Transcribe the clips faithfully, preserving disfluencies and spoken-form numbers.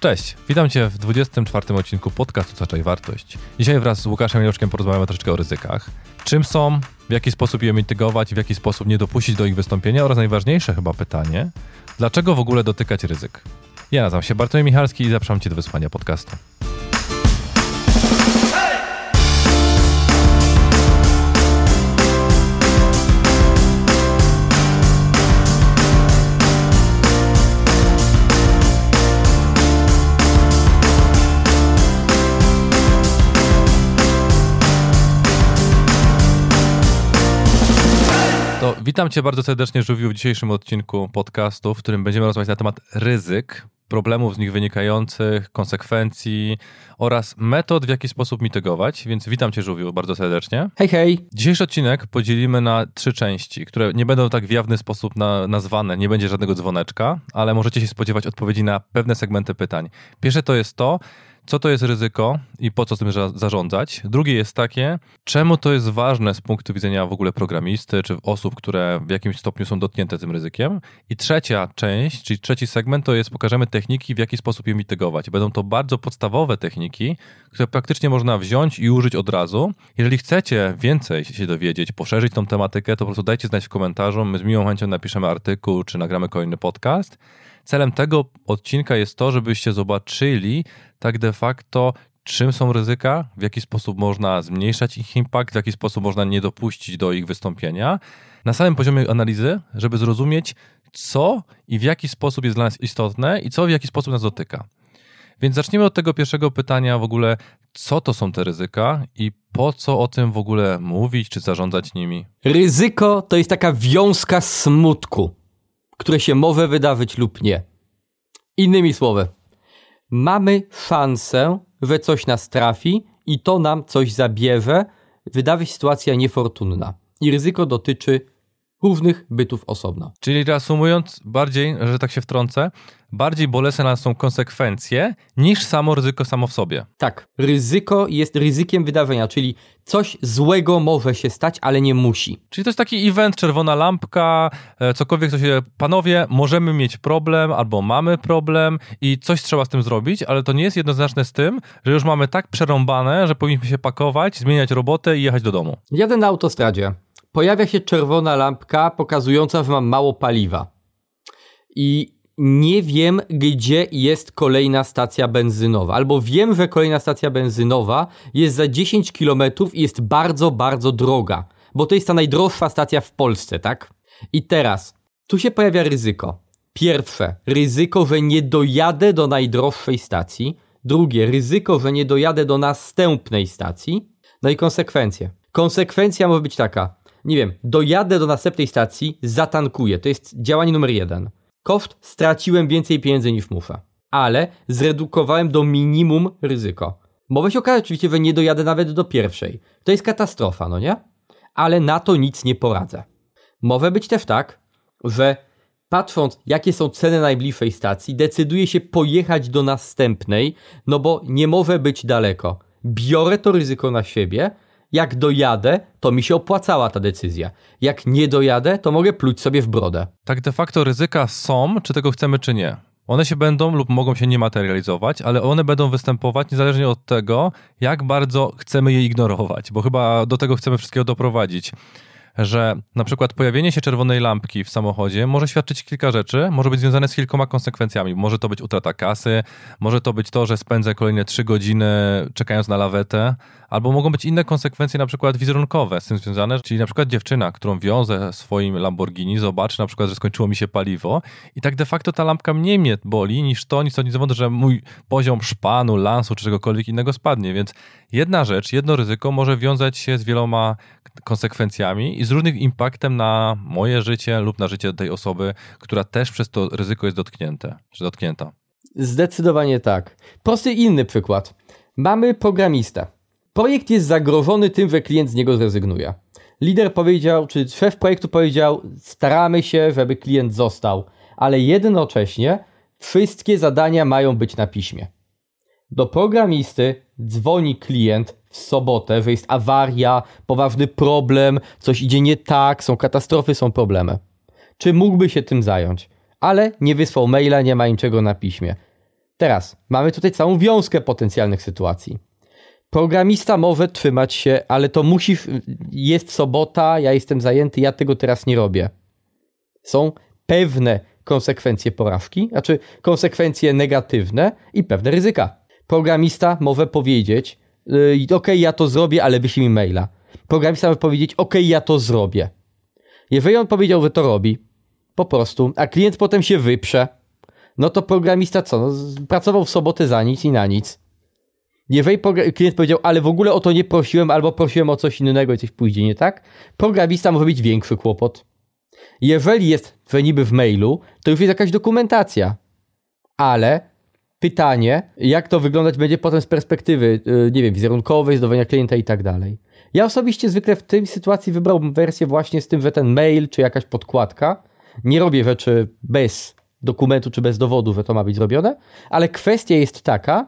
Cześć, witam Cię w dwudziestym czwartym odcinku podcastu Zaczaj Wartość. Dzisiaj wraz z Łukaszem Januszkiem porozmawiamy troszeczkę o ryzykach. Czym są, w jaki sposób je mitygować, w jaki sposób nie dopuścić do ich wystąpienia oraz najważniejsze chyba pytanie, dlaczego w ogóle dotykać ryzyk? Ja nazywam się Bartłomiej Michalski i zapraszam Cię do wysłuchania podcastu. To witam Cię bardzo serdecznie, Żółwiu, w dzisiejszym odcinku podcastu, w którym będziemy rozmawiać na temat ryzyk, problemów z nich wynikających, konsekwencji oraz metod, w jaki sposób mitygować. Więc witam Cię, Żółwiu, bardzo serdecznie. Hej, hej. Dzisiejszy odcinek podzielimy na trzy części, które nie będą tak w jawny sposób na, nazwane, nie będzie żadnego dzwoneczka, ale możecie się spodziewać odpowiedzi na pewne segmenty pytań. Pierwsze to jest to, co to jest ryzyko i po co z tym zarządzać. Drugie jest takie, czemu to jest ważne z punktu widzenia w ogóle programisty, czy osób, które w jakimś stopniu są dotknięte tym ryzykiem. I trzecia część, czyli trzeci segment, to jest pokażemy techniki, w jaki sposób je mitygować. Będą to bardzo podstawowe techniki, które praktycznie można wziąć i użyć od razu. Jeżeli chcecie więcej się dowiedzieć, poszerzyć tą tematykę, to po prostu dajcie znać w komentarzu. My z miłą chęcią napiszemy artykuł, czy nagramy kolejny podcast. Celem tego odcinka jest to, żebyście zobaczyli tak de facto, czym są ryzyka, w jaki sposób można zmniejszać ich impact, w jaki sposób można nie dopuścić do ich wystąpienia. Na samym poziomie analizy, żeby zrozumieć, co i w jaki sposób jest dla nas istotne i co w jaki sposób nas dotyka. Więc zacznijmy od tego pierwszego pytania w ogóle, co to są te ryzyka i po co o tym w ogóle mówić, czy zarządzać nimi? Ryzyko to jest taka wiązka smutku, które się może wydarzyć lub nie. Innymi słowy, mamy szansę, że coś nas trafi i to nam coś zabierze, wydarzy się sytuacja niefortunna. I ryzyko dotyczy różnych bytów osobno. Czyli reasumując bardziej, że tak się wtrącę, bardziej bolesne nas są konsekwencje niż samo ryzyko samo w sobie. Tak, ryzyko jest ryzykiem wydarzenia, czyli coś złego może się stać, ale nie musi. Czyli to jest taki event, czerwona lampka, cokolwiek, co się, panowie, możemy mieć problem albo mamy problem i coś trzeba z tym zrobić, ale to nie jest jednoznaczne z tym, że już mamy tak przerąbane, że powinniśmy się pakować, zmieniać robotę i jechać do domu. Jadę na autostradzie. Pojawia się czerwona lampka pokazująca, że mam mało paliwa. I nie wiem, gdzie jest kolejna stacja benzynowa. Albo wiem, że kolejna stacja benzynowa jest za dziesięć kilometrów i jest bardzo, bardzo droga. Bo to jest ta najdroższa stacja w Polsce, tak? I teraz, tu się pojawia ryzyko. Pierwsze, ryzyko, że nie dojadę do najdroższej stacji. Drugie, ryzyko, że nie dojadę do następnej stacji. No i konsekwencje. Konsekwencja może być taka. Nie wiem, dojadę do następnej stacji, zatankuję. To jest działanie numer jeden. Koszt, straciłem więcej pieniędzy niż muszę. Ale zredukowałem do minimum ryzyko. Może się okazać oczywiście, że nie dojadę nawet do pierwszej. To jest katastrofa, no nie? Ale na to nic nie poradzę. Może być też tak, że patrząc, jakie są ceny najbliższej stacji, decyduję się pojechać do następnej, no bo nie może być daleko. Biorę to ryzyko na siebie. Jak dojadę, to mi się opłacała ta decyzja. Jak nie dojadę, to mogę pluć sobie w brodę. Tak de facto ryzyka są, czy tego chcemy, czy nie. One się będą lub mogą się nie materializować, ale one będą występować niezależnie od tego, jak bardzo chcemy je ignorować, bo chyba do tego chcemy wszystkiego doprowadzić. Że na przykład pojawienie się czerwonej lampki w samochodzie może świadczyć kilka rzeczy, może być związane z kilkoma konsekwencjami. Może to być utrata kasy, może to być to, że spędzę kolejne trzy godziny czekając na lawetę, albo mogą być inne konsekwencje, na przykład wizerunkowe z tym związane, czyli na przykład dziewczyna, którą wiozę swoim Lamborghini, zobaczy na przykład, że skończyło mi się paliwo i tak de facto ta lampka mniej mnie boli niż to, nic to nic zawodu, że mój poziom szpanu, lansu czy czegokolwiek innego spadnie, więc jedna rzecz, jedno ryzyko może wiązać się z wieloma konsekwencjami i z różnym impaktem na moje życie lub na życie tej osoby, która też przez to ryzyko jest dotknięte, czy dotknięta. Zdecydowanie tak. Prosty inny przykład. Mamy programistę. Projekt jest zagrożony tym, że klient z niego zrezygnuje. Lider powiedział, czy szef projektu powiedział, staramy się, żeby klient został, ale jednocześnie wszystkie zadania mają być na piśmie. Do programisty dzwoni klient w sobotę, że jest awaria, poważny problem, coś idzie nie tak, są katastrofy, są problemy. Czy mógłby się tym zająć? Ale nie wysłał maila, nie ma niczego na piśmie. Teraz, mamy tutaj całą wiązkę potencjalnych sytuacji. Programista może trzymać się, ale to musi, jest sobota, ja jestem zajęty, ja tego teraz nie robię. Są pewne konsekwencje porażki, znaczy konsekwencje negatywne i pewne ryzyka. Programista może powiedzieć, yy, okej, okay, ja to zrobię, ale wyślij mi maila. Programista może powiedzieć, okej, okay, ja to zrobię. Jeżeli on powiedział, że to robi, po prostu, a klient potem się wyprze, no to programista co? No, pracował w sobotę za nic i na nic. Jeżeli klient powiedział, ale w ogóle o to nie prosiłem, albo prosiłem o coś innego i coś pójdzie nie tak, programista może mieć większy kłopot. Jeżeli jest to niby w mailu, to już jest jakaś dokumentacja. Ale pytanie, jak to wyglądać będzie potem z perspektywy, nie wiem, wizerunkowej, zdobywania klienta i tak dalej. Ja osobiście zwykle w tej sytuacji wybrałbym wersję właśnie z tym, że ten mail, czy jakaś podkładka, nie robię rzeczy bez dokumentu, czy bez dowodu, że to ma być zrobione, ale kwestia jest taka,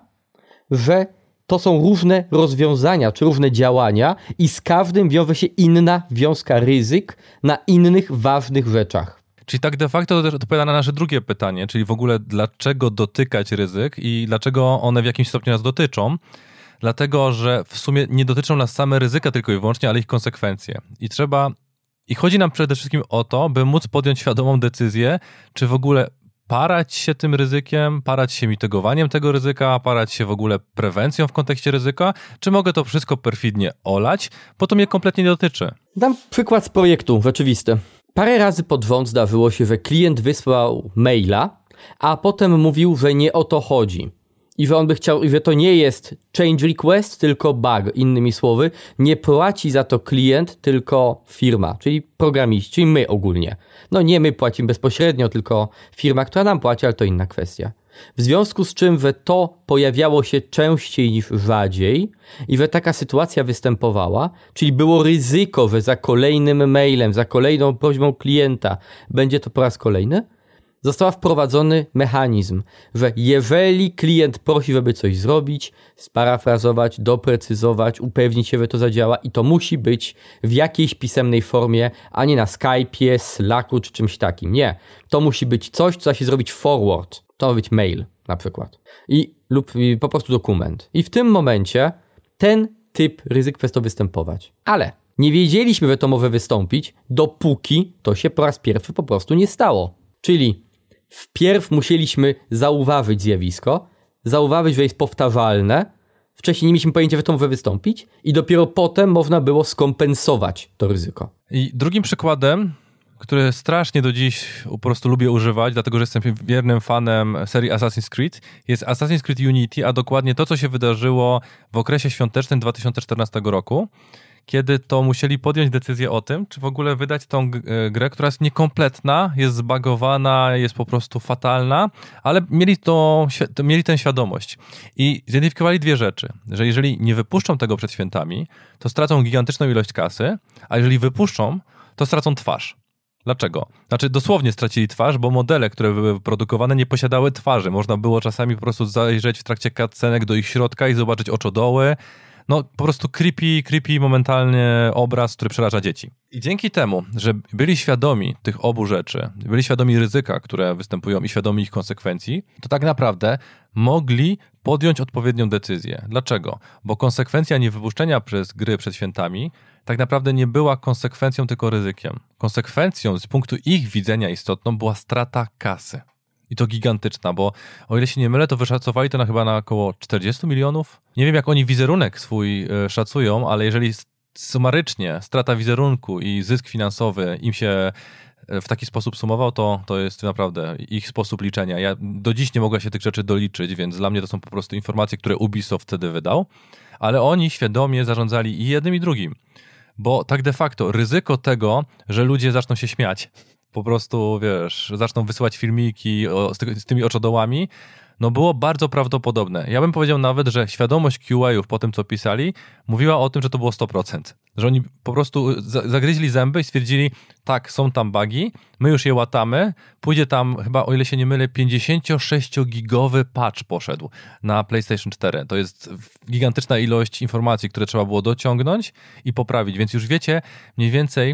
że to są różne rozwiązania, czy różne działania i z każdym wiąże się inna wiązka ryzyk na innych ważnych rzeczach. Czyli tak de facto to też odpowiada na nasze drugie pytanie, czyli w ogóle dlaczego dotykać ryzyk i dlaczego one w jakimś stopniu nas dotyczą. Dlatego, że w sumie nie dotyczą nas same ryzyka tylko i wyłącznie, ale ich konsekwencje. I trzeba, i chodzi nam przede wszystkim o to, by móc podjąć świadomą decyzję, czy w ogóle parać się tym ryzykiem, parać się mitogowaniem tego ryzyka, parać się w ogóle prewencją w kontekście ryzyka, czy mogę to wszystko perfidnie olać, bo to mnie kompletnie nie dotyczy. Dam przykład z projektu rzeczywisty. Parę razy pod rząd zdarzyło się, że klient wysłał maila, a potem mówił, że nie o to chodzi. I że on by chciał, i że to nie jest change request, tylko bug. Innymi słowy, nie płaci za to klient, tylko firma, czyli programiści, czyli my ogólnie. No nie my płacimy bezpośrednio, tylko firma, która nam płaci, ale to inna kwestia. W związku z czym, że to pojawiało się częściej niż rzadziej i że taka sytuacja występowała, czyli było ryzyko, że za kolejnym mailem, za kolejną prośbą klienta będzie to po raz kolejny, został wprowadzony mechanizm, że jeżeli klient prosi, żeby coś zrobić, sparafrazować, doprecyzować, upewnić się, że to zadziała i to musi być w jakiejś pisemnej formie, a nie na Skype'ie, Slacku czy czymś takim. Nie. To musi być coś, co da się zrobić forward. To ma być mail na przykład. I, lub i po prostu dokument. I w tym momencie ten typ ryzyk przestał występować. Ale nie wiedzieliśmy, że to może wystąpić, dopóki to się po raz pierwszy po prostu nie stało. Czyli wpierw musieliśmy zauważyć zjawisko, zauważyć, że jest powtarzalne, wcześniej nie mieliśmy pojęcia, że to może wystąpić i dopiero potem można było skompensować to ryzyko. I drugim przykładem, który strasznie do dziś po prostu lubię używać, dlatego że jestem wiernym fanem serii Assassin's Creed, jest Assassin's Creed Unity, a dokładnie to, co się wydarzyło w okresie świątecznym dwa tysiące czternastego roku, kiedy to musieli podjąć decyzję o tym, czy w ogóle wydać tą grę, która jest niekompletna, jest zbagowana, jest po prostu fatalna, ale mieli, to, mieli tę świadomość i zidentyfikowali dwie rzeczy, że jeżeli nie wypuszczą tego przed świętami, to stracą gigantyczną ilość kasy, a jeżeli wypuszczą, to stracą twarz. Dlaczego? Znaczy dosłownie stracili twarz, bo modele, które były produkowane, nie posiadały twarzy. Można było czasami po prostu zajrzeć w trakcie cutscenek do ich środka i zobaczyć oczodoły. No po prostu creepy, creepy momentalnie obraz, który przeraża dzieci. I dzięki temu, że byli świadomi tych obu rzeczy, byli świadomi ryzyka, które występują i świadomi ich konsekwencji, to tak naprawdę mogli podjąć odpowiednią decyzję. Dlaczego? Bo konsekwencja niewypuszczenia przez gry przed świętami tak naprawdę nie była konsekwencją, tylko ryzykiem. Konsekwencją z punktu ich widzenia istotną była strata kasy. I to gigantyczna, bo o ile się nie mylę, to wyszacowali to na chyba na około czterdzieści milionów. Nie wiem, jak oni wizerunek swój y, szacują, ale jeżeli sumarycznie strata wizerunku i zysk finansowy im się w taki sposób sumował, to, to jest naprawdę ich sposób liczenia. Ja do dziś nie mogę się tych rzeczy doliczyć, więc dla mnie to są po prostu informacje, które Ubisoft wtedy wydał, ale oni świadomie zarządzali i jednym i drugim, bo tak de facto ryzyko tego, że ludzie zaczną się śmiać, po prostu, wiesz, zaczną wysyłać filmiki o, z, ty, z tymi oczodołami, no było bardzo prawdopodobne. Ja bym powiedział nawet, że świadomość Q A-ów po tym, co pisali, mówiła o tym, że to było sto procent. Że oni po prostu zagryźli zęby i stwierdzili, tak, są tam bugi, my już je łatamy, pójdzie tam chyba, o ile się nie mylę, pięćdziesięciosześciogigowy patch poszedł na PlayStation cztery. To jest gigantyczna ilość informacji, które trzeba było dociągnąć i poprawić, więc już wiecie mniej więcej,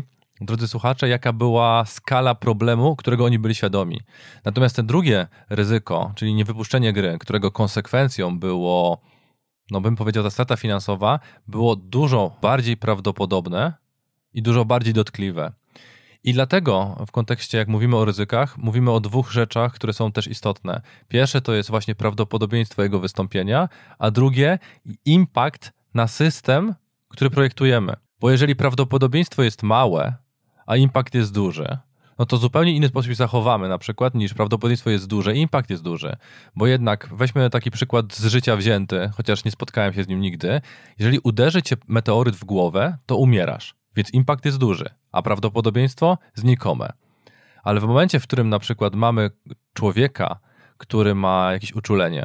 drodzy słuchacze, jaka była skala problemu, którego oni byli świadomi. Natomiast to drugie ryzyko, czyli niewypuszczenie gry, którego konsekwencją było, no bym powiedział, ta strata finansowa, było dużo bardziej prawdopodobne i dużo bardziej dotkliwe. I dlatego w kontekście, jak mówimy o ryzykach, mówimy o dwóch rzeczach, które są też istotne. Pierwsze to jest właśnie prawdopodobieństwo jego wystąpienia, a drugie impact na system, który projektujemy. Bo jeżeli prawdopodobieństwo jest małe, a impact jest duży, no to zupełnie inny sposób się zachowamy na przykład niż prawdopodobieństwo jest duże i impact jest duży. Bo jednak weźmy taki przykład z życia wzięty, chociaż nie spotkałem się z nim nigdy. Jeżeli uderzy cię meteoryt w głowę, to umierasz, więc impact jest duży, a prawdopodobieństwo znikome. Ale w momencie, w którym na przykład mamy człowieka, który ma jakieś uczulenie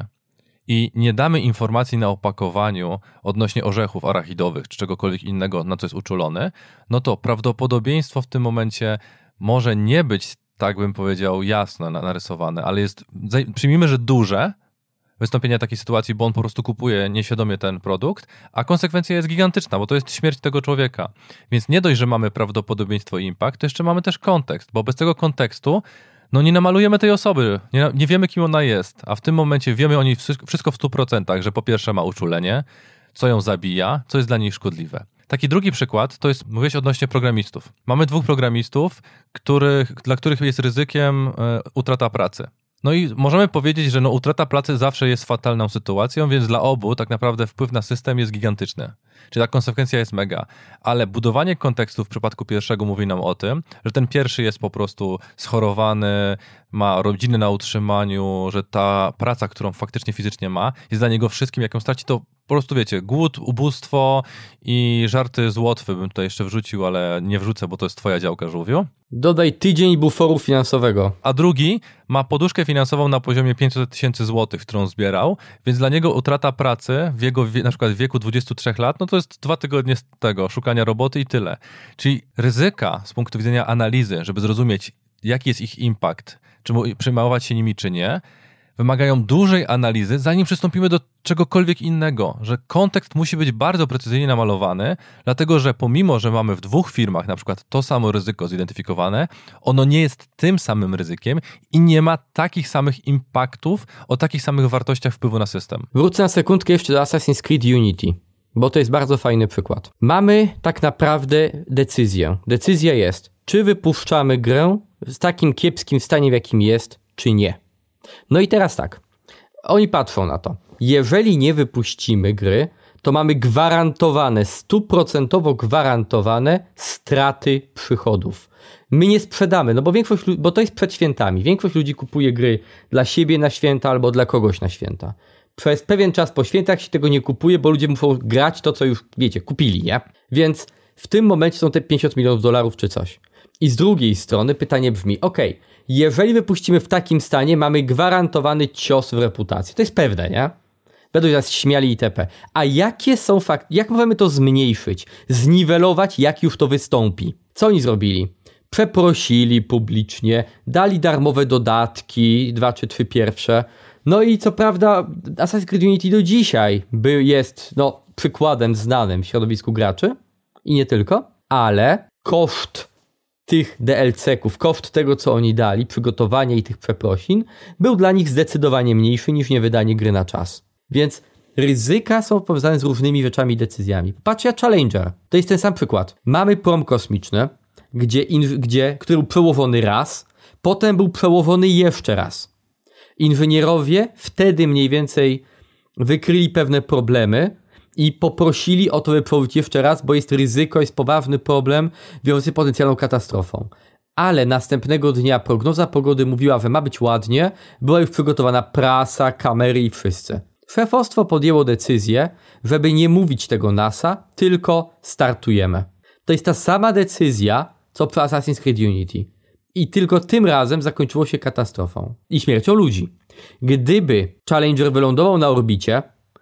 i nie damy informacji na opakowaniu odnośnie orzechów arachidowych czy czegokolwiek innego, na co jest uczulony, no to prawdopodobieństwo w tym momencie może nie być, tak bym powiedział, jasno narysowane, ale jest, przyjmijmy, że duże wystąpienia takiej sytuacji, bo on po prostu kupuje nieświadomie ten produkt, a konsekwencja jest gigantyczna, bo to jest śmierć tego człowieka. Więc nie dość, że mamy prawdopodobieństwo i impact, to jeszcze mamy też kontekst, bo bez tego kontekstu no nie namalujemy tej osoby, nie, nie wiemy, kim ona jest, a w tym momencie wiemy o niej wszystko w stu procentach, że po pierwsze ma uczulenie, co ją zabija, co jest dla niej szkodliwe. Taki drugi przykład to jest, mówiłeś odnośnie programistów. Mamy dwóch programistów, których, dla których jest ryzykiem y, utrata pracy. No i możemy powiedzieć, że no, utrata pracy zawsze jest fatalną sytuacją, więc dla obu tak naprawdę wpływ na system jest gigantyczny. Czyli ta konsekwencja jest mega. Ale budowanie kontekstu w przypadku pierwszego mówi nam o tym, że ten pierwszy jest po prostu schorowany, ma rodziny na utrzymaniu, że ta praca, którą faktycznie fizycznie ma, jest dla niego wszystkim, jak ją straci, to po prostu wiecie, głód, ubóstwo i żarty z Łotwy bym tutaj jeszcze wrzucił, ale nie wrzucę, bo to jest twoja działka, Żółwiu. Dodaj tydzień buforu finansowego. A drugi ma poduszkę finansową na poziomie pięćset tysięcy złotych, którą zbierał, więc dla niego utrata pracy w jego na przykład w wieku dwudziestu trzech lat, no to jest dwa tygodnie z tego, szukania roboty i tyle. Czyli ryzyka z punktu widzenia analizy, żeby zrozumieć, jaki jest ich impact, czy przejmować się nimi, czy nie, wymagają dużej analizy, zanim przystąpimy do czegokolwiek innego, że kontekst musi być bardzo precyzyjnie namalowany, dlatego że pomimo, że mamy w dwóch firmach na przykład to samo ryzyko zidentyfikowane, ono nie jest tym samym ryzykiem i nie ma takich samych impactów o takich samych wartościach wpływu na system. Wrócę na sekundkę jeszcze do Assassin's Creed Unity, bo to jest bardzo fajny przykład. Mamy tak naprawdę decyzję. Decyzja jest, czy wypuszczamy grę w takim kiepskim stanie, w jakim jest, czy nie. No i teraz tak, oni patrzą na to. Jeżeli nie wypuścimy gry, to mamy gwarantowane, stuprocentowo gwarantowane straty przychodów. My nie sprzedamy, no bo większość, bo to jest przed świętami. Większość ludzi kupuje gry dla siebie na święta albo dla kogoś na święta. Przez pewien czas po świętach się tego nie kupuje, bo ludzie muszą grać to, co już, wiecie, kupili, nie? Więc w tym momencie są te pięćdziesiąt milionów dolarów czy coś. I z drugiej strony pytanie brzmi, okej, okay, jeżeli wypuścimy w takim stanie, mamy gwarantowany cios w reputacji. To jest pewne, nie? Będą nas śmiali itp. A jakie są fakty? Jak możemy to zmniejszyć? Zniwelować, jak już to wystąpi? Co oni zrobili? Przeprosili publicznie, dali darmowe dodatki, dwa czy trzy pierwsze. No i co prawda Assassin's Creed Unity do dzisiaj by jest no, przykładem znanym w środowisku graczy i nie tylko, ale koszt tych D L C-ków, koszt tego, co oni dali, przygotowania i tych przeprosin, był dla nich zdecydowanie mniejszy niż niewydanie gry na czas. Więc ryzyka są powiązane z różnymi rzeczami i decyzjami. Patrzcie, Challenger. To jest ten sam przykład. Mamy prom kosmiczny, gdzie, in, gdzie, który był przełożony raz, potem był przełożony jeszcze raz. Inżynierowie wtedy mniej więcej wykryli pewne problemy i poprosili o to, by przełożyć jeszcze raz, bo jest ryzyko, jest poważny problem wiążący z potencjalną katastrofą. Ale następnego dnia prognoza pogody mówiła, że ma być ładnie, była już przygotowana prasa, kamery i wszyscy. Szefostwo podjęło decyzję, żeby nie mówić tego NASA, tylko startujemy. To jest ta sama decyzja, co przy Assassin's Creed Unity. I tylko tym razem zakończyło się katastrofą i śmiercią ludzi. Gdyby Challenger wylądował na orbicie,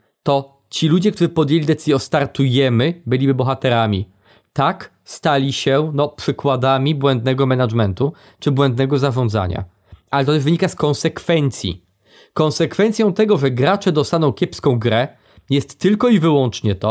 to ci ludzie, którzy podjęli decyzję o startujemy, byliby bohaterami. Tak stali się no, przykładami błędnego managementu czy błędnego zarządzania. Ale to też wynika z konsekwencji. Konsekwencją tego, że gracze dostaną kiepską grę, jest tylko i wyłącznie to,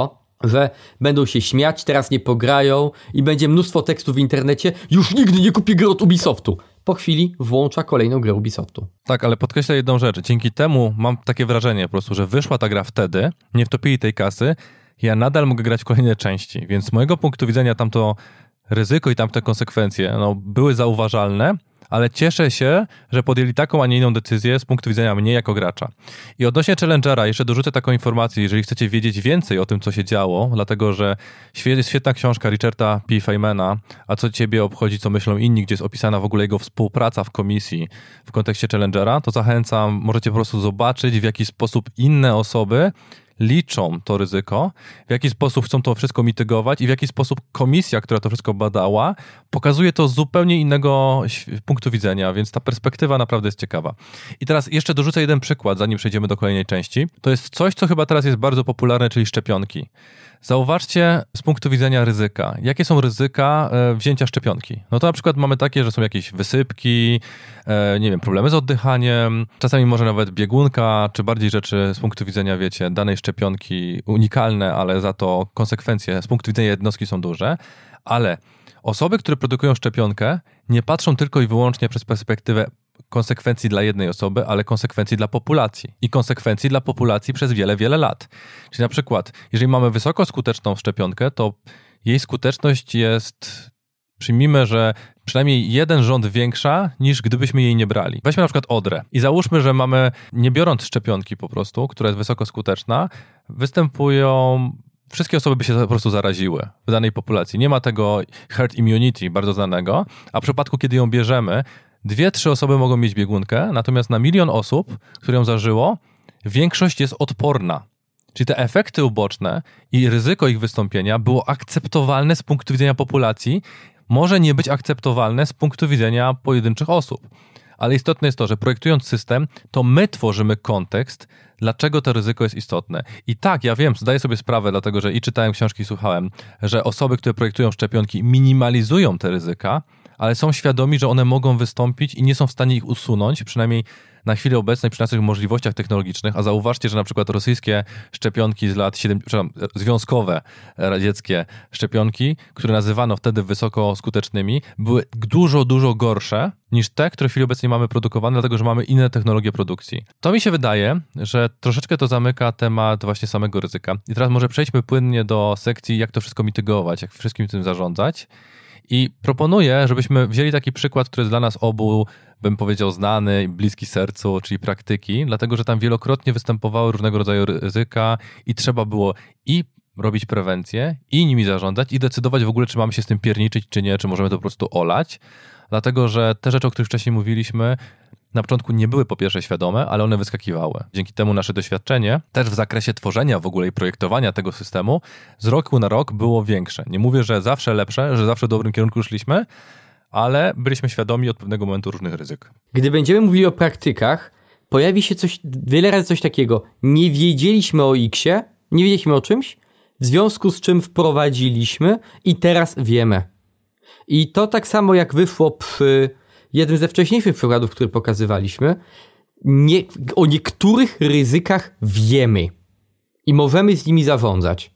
że będą się śmiać, teraz nie pograją i będzie mnóstwo tekstów w internecie, już nigdy nie kupię gry od Ubisoftu. Po chwili włącza kolejną grę Ubisoftu. Tak, ale podkreślę jedną rzecz. Dzięki temu mam takie wrażenie po prostu, że wyszła ta gra wtedy, nie wtopili tej kasy, ja nadal mogę grać w kolejne części, więc z mojego punktu widzenia tamto ryzyko i tamte konsekwencje no, były zauważalne, ale cieszę się, że podjęli taką, a nie inną decyzję z punktu widzenia mnie jako gracza. I odnośnie Challengera jeszcze dorzucę taką informację, jeżeli chcecie wiedzieć więcej o tym, co się działo, dlatego że jest świetna książka Richarda P. Feynmana, a co ciebie obchodzi, co myślą inni, gdzie jest opisana w ogóle jego współpraca w komisji w kontekście Challengera, to zachęcam, możecie po prostu zobaczyć, w jaki sposób inne osoby liczą to ryzyko, w jaki sposób chcą to wszystko mitygować i w jaki sposób komisja, która to wszystko badała, pokazuje to z zupełnie innego punktu widzenia, więc ta perspektywa naprawdę jest ciekawa. I teraz jeszcze dorzucę jeden przykład, zanim przejdziemy do kolejnej części. To jest coś, co chyba teraz jest bardzo popularne, czyli szczepionki. Zauważcie z punktu widzenia ryzyka. Jakie są ryzyka wzięcia szczepionki? No to na przykład mamy takie, że są jakieś wysypki, nie wiem, problemy z oddychaniem, czasami może nawet biegunka, czy bardziej rzeczy z punktu widzenia, wiecie, danej szczepionki unikalne, ale za to konsekwencje z punktu widzenia jednostki są duże, ale osoby, które produkują szczepionkę, nie patrzą tylko i wyłącznie przez perspektywę konsekwencji dla jednej osoby, ale konsekwencji dla populacji i konsekwencji dla populacji przez wiele, wiele lat. Czyli na przykład, jeżeli mamy wysoko skuteczną szczepionkę, to jej skuteczność jest, przyjmijmy, że przynajmniej jeden rząd większa niż gdybyśmy jej nie brali. Weźmy na przykład odrę i załóżmy, że mamy, nie biorąc szczepionki po prostu, która jest wysoko skuteczna, występują... Wszystkie osoby by się po prostu zaraziły w danej populacji. Nie ma tego herd immunity bardzo znanego, a w przypadku, kiedy ją bierzemy, dwie, trzy osoby mogą mieć biegunkę, natomiast na milion osób, które ją zażyło, większość jest odporna. Czyli te efekty uboczne i ryzyko ich wystąpienia było akceptowalne z punktu widzenia populacji, może nie być akceptowalne z punktu widzenia pojedynczych osób. Ale istotne jest to, że projektując system, to my tworzymy kontekst, dlaczego to ryzyko jest istotne. I tak, ja wiem, zdaję sobie sprawę, dlatego że i czytałem książki, i słuchałem, że osoby, które projektują szczepionki, minimalizują te ryzyka, ale są świadomi, że one mogą wystąpić i nie są w stanie ich usunąć, przynajmniej na chwilę obecnej przy naszych możliwościach technologicznych, a zauważcie, że na przykład rosyjskie szczepionki z lat siedemdziesiątych, przepraszam, związkowe radzieckie szczepionki, które nazywano wtedy wysoko skutecznymi, były dużo, dużo gorsze niż te, które w chwili obecnej mamy produkowane, dlatego że mamy inne technologie produkcji. To mi się wydaje, że troszeczkę to zamyka temat właśnie samego ryzyka. I teraz może przejdźmy płynnie do sekcji, jak to wszystko mitygować, jak wszystkim tym zarządzać. I proponuję, żebyśmy wzięli taki przykład, który jest dla nas obu, bym powiedział, znany i bliski sercu, czyli praktyki, dlatego że tam wielokrotnie występowały różnego rodzaju ryzyka i trzeba było i robić prewencję, i nimi zarządzać, i decydować w ogóle, czy mamy się z tym pierniczyć, czy nie, czy możemy to po prostu olać, dlatego że te rzeczy, o których wcześniej mówiliśmy, na początku nie były po pierwsze świadome, ale one wyskakiwały. Dzięki temu nasze doświadczenie też w zakresie tworzenia w ogóle i projektowania tego systemu z roku na rok było większe. Nie mówię, że zawsze lepsze, że zawsze w dobrym kierunku szliśmy, ale byliśmy świadomi od pewnego momentu różnych ryzyk. Gdy będziemy mówili o praktykach, pojawi się coś, wiele razy coś takiego. Nie wiedzieliśmy o X-ie, nie wiedzieliśmy o czymś, w związku z czym wprowadziliśmy i teraz wiemy. I to tak samo jak wyszło przy jednym ze wcześniejszych przykładów, który pokazywaliśmy, nie, o niektórych ryzykach wiemy i możemy z nimi zarządzać.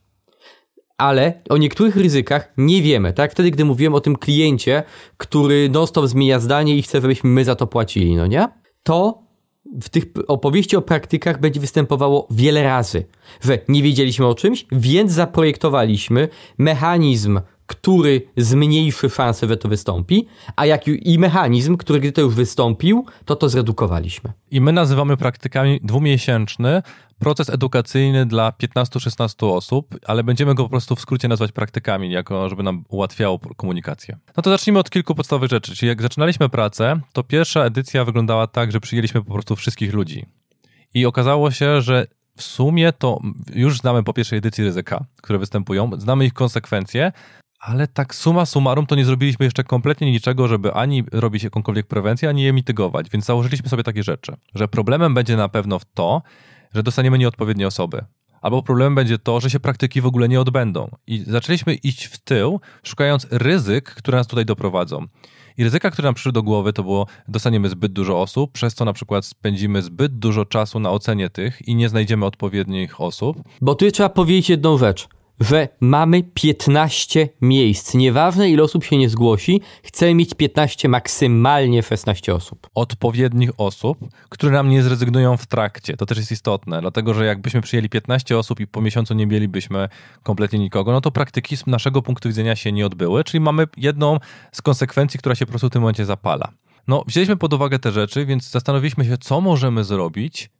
Ale o niektórych ryzykach nie wiemy. Tak? Wtedy, gdy mówiłem o tym kliencie, który non-stop zmienia zdanie i chce, żebyśmy my za to płacili, no nie? To w tych opowieści o praktykach będzie występowało wiele razy, że nie wiedzieliśmy o czymś, więc zaprojektowaliśmy mechanizm, który zmniejszy szansę, że to wystąpi, a jak i mechanizm, który gdy to już wystąpił, to to zredukowaliśmy. I my nazywamy praktykami dwumiesięczny proces edukacyjny dla piętnastu szesnastu osób, ale będziemy go po prostu w skrócie nazwać praktykami, jako żeby nam ułatwiało komunikację. No to zacznijmy od kilku podstawowych rzeczy. Czyli jak zaczynaliśmy pracę, to pierwsza edycja wyglądała tak, że przyjęliśmy po prostu wszystkich ludzi. I okazało się, że w sumie to już znamy po pierwszej edycji ryzyka, które występują, znamy ich konsekwencje, ale tak summa summarum to nie zrobiliśmy jeszcze kompletnie niczego, żeby ani robić jakąkolwiek prewencję, ani je mitygować. Więc założyliśmy sobie takie rzeczy, że problemem będzie na pewno w to, że dostaniemy nieodpowiednie osoby. Albo problemem będzie to, że się praktyki w ogóle nie odbędą. I zaczęliśmy iść w tył, szukając ryzyk, które nas tutaj doprowadzą. I ryzyka, które nam przyszły do głowy, to było dostaniemy zbyt dużo osób, przez co na przykład spędzimy zbyt dużo czasu na ocenie tych i nie znajdziemy odpowiednich osób. Bo tu trzeba powiedzieć jedną rzecz. że mamy piętnaście miejsc. Nieważne ile osób się nie zgłosi, chcemy mieć piętnaście, maksymalnie szesnaście osób. Odpowiednich osób, które nam nie zrezygnują w trakcie. To też jest istotne, dlatego że jakbyśmy przyjęli piętnaście osób i po miesiącu nie mielibyśmy kompletnie nikogo, no to praktyki z naszego punktu widzenia się nie odbyły, czyli mamy jedną z konsekwencji, która się po prostu w tym momencie zapala. No, wzięliśmy pod uwagę te rzeczy, więc zastanowiliśmy się, co możemy zrobić,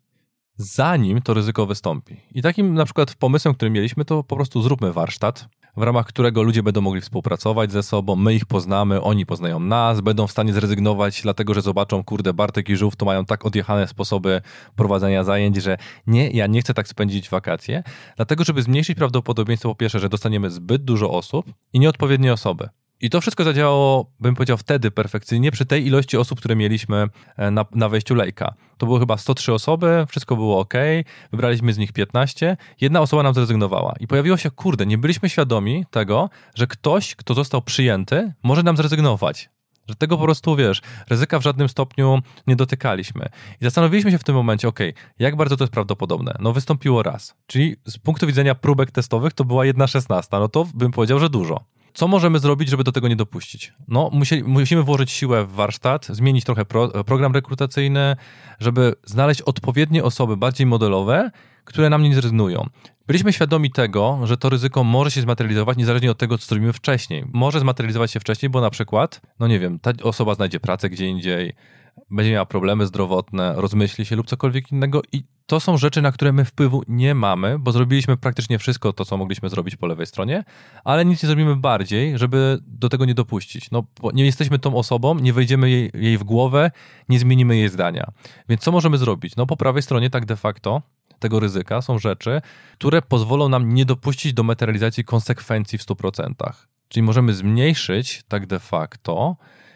zanim to ryzyko wystąpi. I takim na przykład pomysłem, który mieliśmy, to po prostu zróbmy warsztat, w ramach którego ludzie będą mogli współpracować ze sobą, my ich poznamy, oni poznają nas, będą w stanie zrezygnować, dlatego że zobaczą, kurde, Bartek i Żółw to mają tak odjechane sposoby prowadzenia zajęć, że nie, ja nie chcę tak spędzić wakacje, dlatego żeby zmniejszyć prawdopodobieństwo, po pierwsze, że dostaniemy zbyt dużo osób i nieodpowiednie osoby. I to wszystko zadziałało, bym powiedział, wtedy perfekcyjnie przy tej ilości osób, które mieliśmy na, na wejściu Lejka. To były chyba sto trzy osoby, wszystko było ok, wybraliśmy z nich piętnaście, jedna osoba nam zrezygnowała. I pojawiło się, kurde, nie byliśmy świadomi tego, że ktoś, kto został przyjęty, może nam zrezygnować. Że tego po prostu, wiesz, ryzyka w żadnym stopniu nie dotykaliśmy. I zastanowiliśmy się w tym momencie, ok, jak bardzo to jest prawdopodobne? No wystąpiło raz. Czyli z punktu widzenia próbek testowych to była jedna szesnasta. No to bym powiedział, że dużo. Co możemy zrobić, żeby do tego nie dopuścić? No, musieli, musimy włożyć siłę w warsztat, zmienić trochę pro, program rekrutacyjny, żeby znaleźć odpowiednie osoby bardziej modelowe, które nam nie zrezygnują. Byliśmy świadomi tego, że to ryzyko może się zmaterializować niezależnie od tego, co zrobimy wcześniej. Może zmaterializować się wcześniej, bo na przykład, no nie wiem, ta osoba znajdzie pracę gdzie indziej, będzie miała problemy zdrowotne, rozmyśli się lub cokolwiek innego i to są rzeczy, na które my wpływu nie mamy, bo zrobiliśmy praktycznie wszystko to, co mogliśmy zrobić po lewej stronie, ale nic nie zrobimy bardziej, żeby do tego nie dopuścić. No, nie jesteśmy tą osobą, nie wejdziemy jej, jej w głowę, nie zmienimy jej zdania. Więc co możemy zrobić? No po prawej stronie tak de facto tego ryzyka są rzeczy, które pozwolą nam nie dopuścić do materializacji konsekwencji w stu procentach. Czyli możemy zmniejszyć tak de facto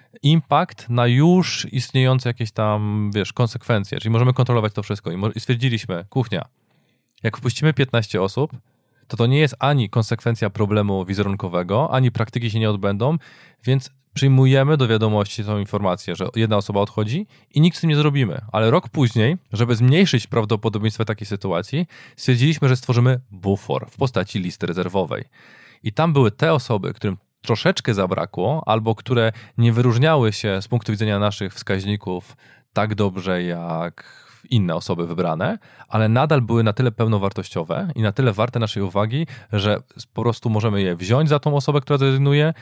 impact na już istniejące jakieś tam, wiesz, konsekwencje. Czyli możemy kontrolować to wszystko. I stwierdziliśmy, kuchnia, jak wpuścimy piętnaście osób, to to nie jest ani konsekwencja problemu wizerunkowego, ani praktyki się nie odbędą, więc przyjmujemy do wiadomości tą informację, że jedna osoba odchodzi i nic z tym nie zrobimy. Ale rok później, żeby zmniejszyć prawdopodobieństwo takiej sytuacji, stwierdziliśmy, że stworzymy bufor w postaci listy rezerwowej. I tam były te osoby, którym troszeczkę zabrakło, albo które nie wyróżniały się z punktu widzenia naszych wskaźników tak dobrze jak inne osoby wybrane, ale nadal były na tyle pełnowartościowe i na tyle warte naszej uwagi, że po prostu możemy je wziąć za tą osobę, która zrezygnuje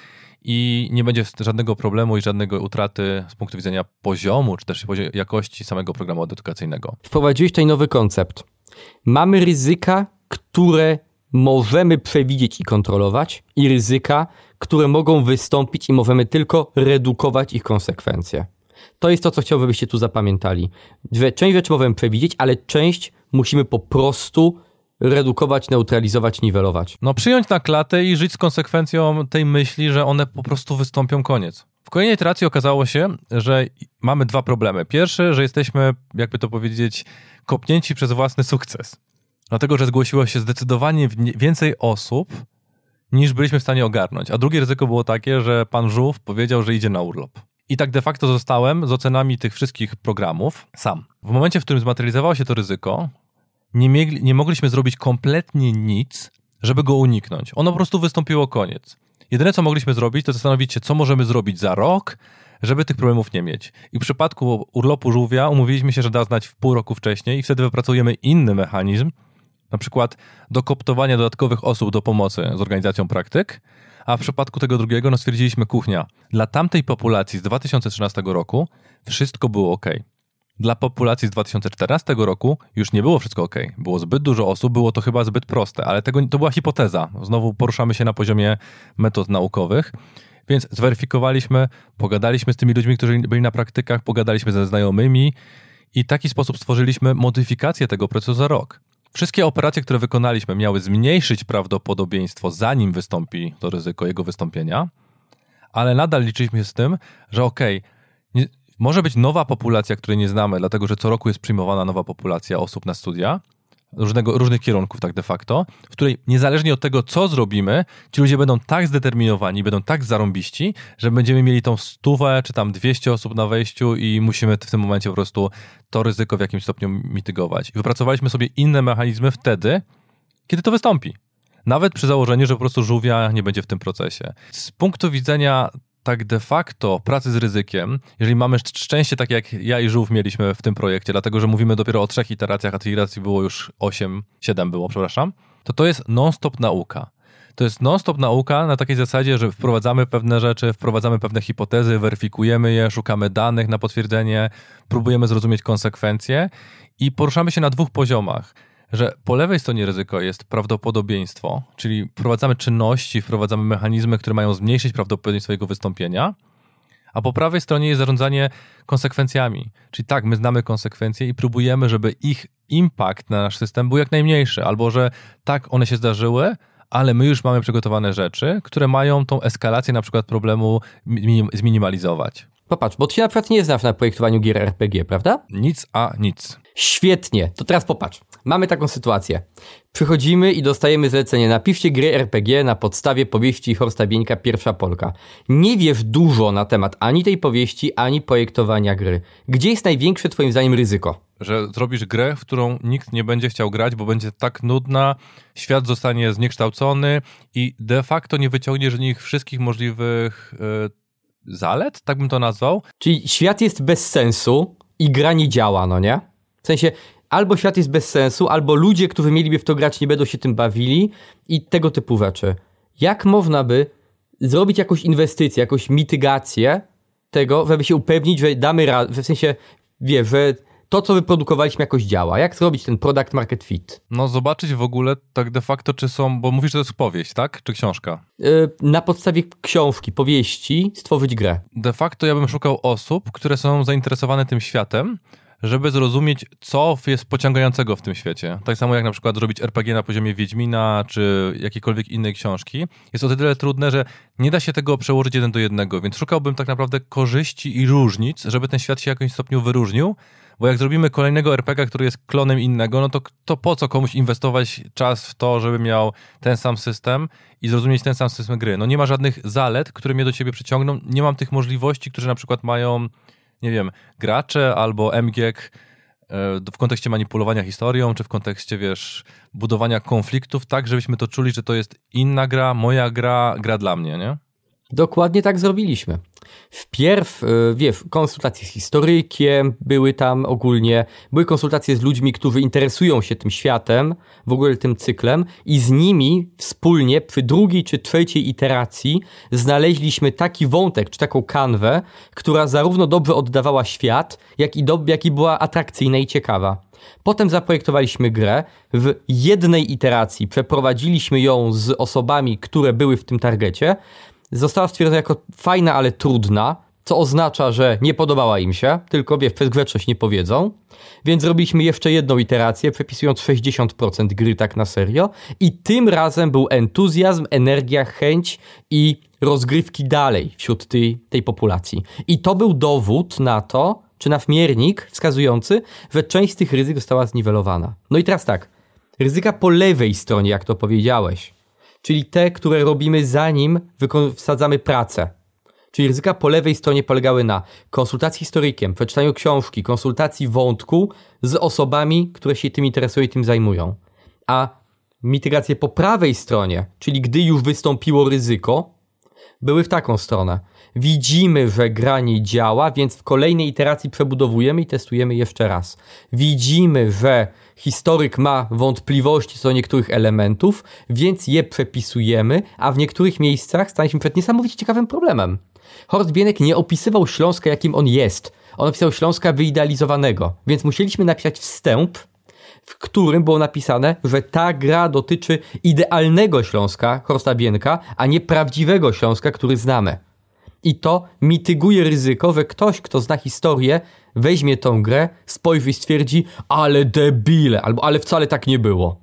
i nie będzie żadnego problemu i żadnego utraty z punktu widzenia poziomu, czy też jakości samego programu edukacyjnego. Wprowadziłeś tutaj nowy koncept. Mamy ryzyka, które możemy przewidzieć i kontrolować i ryzyka, które mogą wystąpić i możemy tylko redukować ich konsekwencje. To jest to, co chciałbym, żebyście tu zapamiętali. Część rzeczy możemy przewidzieć, ale część musimy po prostu redukować, neutralizować, niwelować. No przyjąć na klatę i żyć z konsekwencją tej myśli, że one po prostu wystąpią, koniec. W kolejnej iteracji okazało się, że mamy dwa problemy. Pierwszy, że jesteśmy, jakby to powiedzieć, kopnięci przez własny sukces. Dlatego, że zgłosiło się zdecydowanie więcej osób, niż byliśmy w stanie ogarnąć. A drugie ryzyko było takie, że pan Żółw powiedział, że idzie na urlop. I tak de facto zostałem z ocenami tych wszystkich programów sam. W momencie, w którym zmaterializowało się to ryzyko, nie, mieli, nie mogliśmy zrobić kompletnie nic, żeby go uniknąć. Ono po prostu wystąpiło, koniec. Jedyne, co mogliśmy zrobić, to zastanowić się, co możemy zrobić za rok, żeby tych problemów nie mieć. I w przypadku urlopu żółwia umówiliśmy się, że da znać w pół roku wcześniej i wtedy wypracujemy inny mechanizm, na przykład do kooptowania dodatkowych osób do pomocy z organizacją praktyk, a w przypadku tego drugiego no stwierdziliśmy, kuchnia. Dla tamtej populacji z dwa tysiące trzynastego roku wszystko było ok. Dla populacji z dwa tysiące czternastego roku już nie było wszystko ok. Było zbyt dużo osób, było to chyba zbyt proste, ale tego, to była hipoteza. Znowu poruszamy się na poziomie metod naukowych. Więc zweryfikowaliśmy, pogadaliśmy z tymi ludźmi, którzy byli na praktykach, pogadaliśmy ze znajomymi i w taki sposób stworzyliśmy modyfikację tego procesu za rok. Wszystkie operacje, które wykonaliśmy, miały zmniejszyć prawdopodobieństwo, zanim wystąpi to ryzyko jego wystąpienia, ale nadal liczyliśmy się z tym, że okej, okay, może być nowa populacja, której nie znamy, dlatego że co roku jest przyjmowana nowa populacja osób na studia, różnego, różnych kierunków tak de facto, w której niezależnie od tego, co zrobimy, ci ludzie będą tak zdeterminowani, będą tak zarąbiści, że będziemy mieli tą stówę czy tam dwieście osób na wejściu i musimy w tym momencie po prostu to ryzyko w jakimś stopniu mitygować. I wypracowaliśmy sobie inne mechanizmy wtedy, kiedy to wystąpi. Nawet przy założeniu, że po prostu żółwia nie będzie w tym procesie. Z punktu widzenia tak de facto pracy z ryzykiem, jeżeli mamy szczęście takie jak ja i żółw mieliśmy w tym projekcie, dlatego że mówimy dopiero o trzech iteracjach, a tych iteracji było już osiem, siedem było, przepraszam, to to jest non-stop nauka. To jest non-stop nauka na takiej zasadzie, że wprowadzamy pewne rzeczy, wprowadzamy pewne hipotezy, weryfikujemy je, szukamy danych na potwierdzenie, próbujemy zrozumieć konsekwencje i poruszamy się na dwóch poziomach. Że po lewej stronie ryzyko jest prawdopodobieństwo, czyli wprowadzamy czynności, wprowadzamy mechanizmy, które mają zmniejszyć prawdopodobieństwo jego wystąpienia, a po prawej stronie jest zarządzanie konsekwencjami. Czyli tak, my znamy konsekwencje i próbujemy, żeby ich impact na nasz system był jak najmniejszy, albo że tak, one się zdarzyły, ale my już mamy przygotowane rzeczy, które mają tą eskalację na przykład problemu minim- zminimalizować. Popatrz, bo ty się na przykład nie znasz na projektowaniu gier R P G, prawda? Nic a nic. Świetnie, to teraz popatrz. Mamy taką sytuację. Przychodzimy i dostajemy zlecenie: napiszcie gry R P G na podstawie powieści Horsta Bieńka Pierwsza Polka. Nie wiesz dużo na temat ani tej powieści, ani projektowania gry. Gdzie jest największe twoim zdaniem ryzyko? Że zrobisz grę, w którą nikt nie będzie chciał grać, bo będzie tak nudna, świat zostanie zniekształcony i de facto nie wyciągniesz z nich wszystkich możliwych yy, zalet, tak bym to nazwał. Czyli świat jest bez sensu i gra nie działa, no nie? W sensie, albo świat jest bez sensu, albo ludzie, którzy mieliby w to grać, nie będą się tym bawili i tego typu rzeczy. Jak można by zrobić jakąś inwestycję, jakąś mitygację tego, żeby się upewnić, że damy radę, w sensie, wiesz, że to, co wyprodukowaliśmy, jakoś działa. Jak zrobić ten product market fit? No zobaczyć w ogóle tak de facto, czy są, bo mówisz, że to jest powieść, tak? Czy książka? Yy, na podstawie książki, powieści stworzyć grę. De facto ja bym szukał osób, które są zainteresowane tym światem, żeby zrozumieć, co jest pociągającego w tym świecie. Tak samo jak na przykład zrobić R P G na poziomie Wiedźmina, czy jakiejkolwiek innej książki. Jest o tyle trudne, że nie da się tego przełożyć jeden do jednego, więc szukałbym tak naprawdę korzyści i różnic, żeby ten świat się w jakimś stopniu wyróżnił, bo jak zrobimy kolejnego R P G, który jest klonem innego, no to, to po co komuś inwestować czas w to, żeby miał ten sam system i zrozumieć ten sam system gry? No nie ma żadnych zalet, które mnie do ciebie przyciągną, nie mam tych możliwości, które na przykład mają, nie wiem, gracze albo M G I E K w kontekście manipulowania historią, czy w kontekście, wiesz, budowania konfliktów, tak, żebyśmy to czuli, że to jest inna gra, moja gra, gra dla mnie, nie? Dokładnie tak zrobiliśmy. Wpierw, wiesz, konsultacje z historykiem były tam ogólnie, były konsultacje z ludźmi, którzy interesują się tym światem, w ogóle tym cyklem i z nimi wspólnie przy drugiej czy trzeciej iteracji znaleźliśmy taki wątek, czy taką kanwę, która zarówno dobrze oddawała świat, jak i, do, jak i była atrakcyjna i ciekawa. Potem zaprojektowaliśmy grę, w jednej iteracji przeprowadziliśmy ją z osobami, które były w tym targecie. Została stwierdzona jako fajna, ale trudna, co oznacza, że nie podobała im się, tylko wiesz, przez grzeczność nie powiedzą. Więc zrobiliśmy jeszcze jedną iterację, przepisując sześćdziesiąt procent gry tak na serio i tym razem był entuzjazm, energia, chęć i rozgrywki dalej wśród tej, tej populacji. I to był dowód na to, czy na wmiernik wskazujący, że część z tych ryzyk została zniwelowana. No i teraz tak, ryzyka po lewej stronie, jak to powiedziałeś, czyli te, które robimy zanim wykon- wsadzamy pracę. Czyli ryzyka po lewej stronie polegały na konsultacji z historykiem, przeczytaniu książki, konsultacji wątku z osobami, które się tym interesują i tym zajmują. A mitygacje po prawej stronie, czyli gdy już wystąpiło ryzyko, były w taką stronę. Widzimy, że gra nie działa, więc w kolejnej iteracji przebudowujemy i testujemy jeszcze raz. Widzimy, że historyk ma wątpliwości co do niektórych elementów, więc je przepisujemy, a w niektórych miejscach staliśmy przed niesamowicie ciekawym problemem. Horst Bienek nie opisywał Śląska, jakim on jest. On opisał Śląska wyidealizowanego, więc musieliśmy napisać wstęp, w którym było napisane, że ta gra dotyczy idealnego Śląska, Horsta Bienka, a nie prawdziwego Śląska, który znamy. I to mityguje ryzyko, że ktoś, kto zna historię, weźmie tą grę, spojrzy i stwierdzi, ale debile, albo ale wcale tak nie było.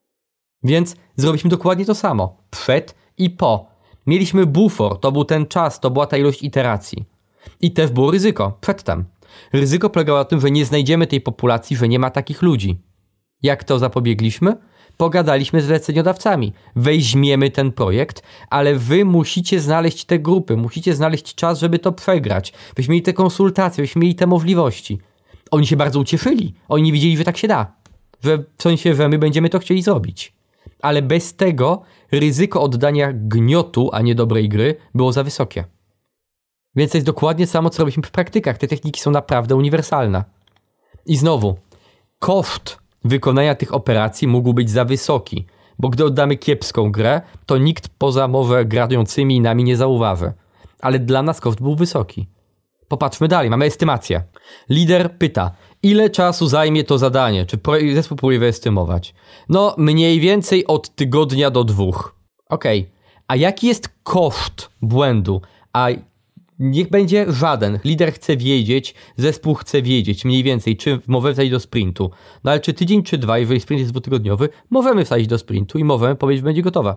Więc zrobiliśmy dokładnie to samo. Przed i po. Mieliśmy bufor, to był ten czas, to była ta ilość iteracji. I też było ryzyko, przedtem. Ryzyko polegało na tym, że nie znajdziemy tej populacji, że nie ma takich ludzi. Jak to zapobiegliśmy? Pogadaliśmy z zleceniodawcami. Weźmiemy ten projekt, ale wy musicie znaleźć te grupy, musicie znaleźć czas, żeby to przegrać. Byśmy mieli te konsultacje, byśmy mieli te możliwości. Oni się bardzo ucieszyli. Oni nie wiedzieli, że tak się da. Że w sensie, że my będziemy to chcieli zrobić. ale bez tego ryzyko oddania gniotu, a nie dobrej gry, było za wysokie. Więc to jest dokładnie samo, co robiliśmy w praktykach. Te techniki są naprawdę uniwersalne. I znowu, koszt wykonania tych operacji mógł być za wysoki, bo gdy oddamy kiepską grę, to nikt poza może gradującymi nami nie zauważy. Ale dla nas koszt był wysoki. Popatrzmy dalej, mamy estymację. Lider pyta, ile czasu zajmie to zadanie? Czy zespół próbuje wyestymować? No, mniej więcej od tygodnia do dwóch. Okej, okay. A jaki jest koszt błędu? A niech będzie żaden. Lider chce wiedzieć, zespół chce wiedzieć mniej więcej, czy możemy wsadzić do sprintu. No ale czy tydzień, czy dwa, jeżeli sprint jest dwutygodniowy, możemy wsadzić do sprintu i możemy powiedzieć, że będzie gotowa.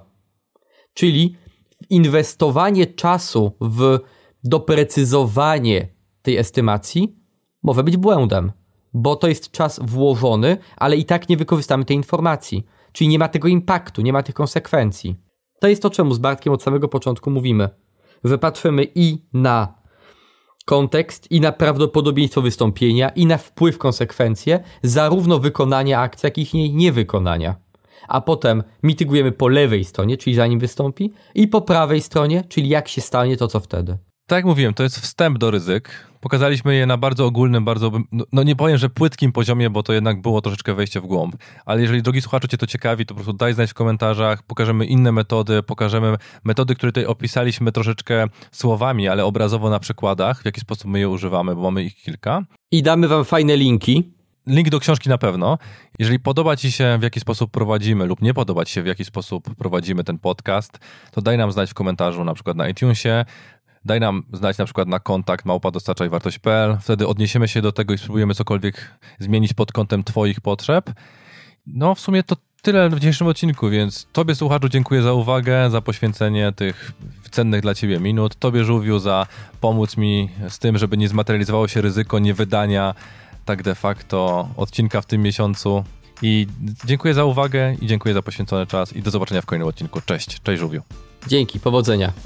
Czyli inwestowanie czasu w doprecyzowanie tej estymacji może być błędem, bo to jest czas włożony, ale i tak nie wykorzystamy tej informacji. Czyli nie ma tego impaktu, nie ma tych konsekwencji. To jest to, czemu z Bartkiem od samego początku mówimy. Wypatrzymy i na kontekst, i na prawdopodobieństwo wystąpienia, i na wpływ, konsekwencje, zarówno wykonania akcji, jak i jej niewykonania. A potem mitygujemy po lewej stronie, czyli zanim wystąpi, i po prawej stronie, czyli jak się stanie, to co wtedy. Tak jak mówiłem, to jest wstęp do ryzyk. Pokazaliśmy je na bardzo ogólnym, bardzo, no nie powiem, że płytkim poziomie, bo to jednak było troszeczkę wejście w głąb. Ale jeżeli, drogi słuchaczu, cię to ciekawi, to po prostu daj znać w komentarzach, pokażemy inne metody, pokażemy metody, które tutaj opisaliśmy troszeczkę słowami, ale obrazowo na przykładach, w jaki sposób my je używamy, bo mamy ich kilka. I damy wam fajne linki. Link do książki na pewno. Jeżeli podoba ci się, w jaki sposób prowadzimy lub nie podoba ci się, w jaki sposób prowadzimy ten podcast, to daj nam znać w komentarzu, na przykład na iTunesie. Daj nam znać na przykład na kontakt małpa dostarczaj wartość kropka p l. Wtedy odniesiemy się do tego i spróbujemy cokolwiek zmienić pod kątem twoich potrzeb. No w sumie to tyle w dzisiejszym odcinku, więc tobie, słuchaczu, dziękuję za uwagę, za poświęcenie tych cennych dla ciebie minut. Tobie, Żółwiu, za pomóc mi z tym, żeby nie zmaterializowało się ryzyko niewydania tak de facto odcinka w tym miesiącu. I dziękuję za uwagę i dziękuję za poświęcony czas i do zobaczenia w kolejnym odcinku. Cześć, cześć Żółwiu. Dzięki, powodzenia.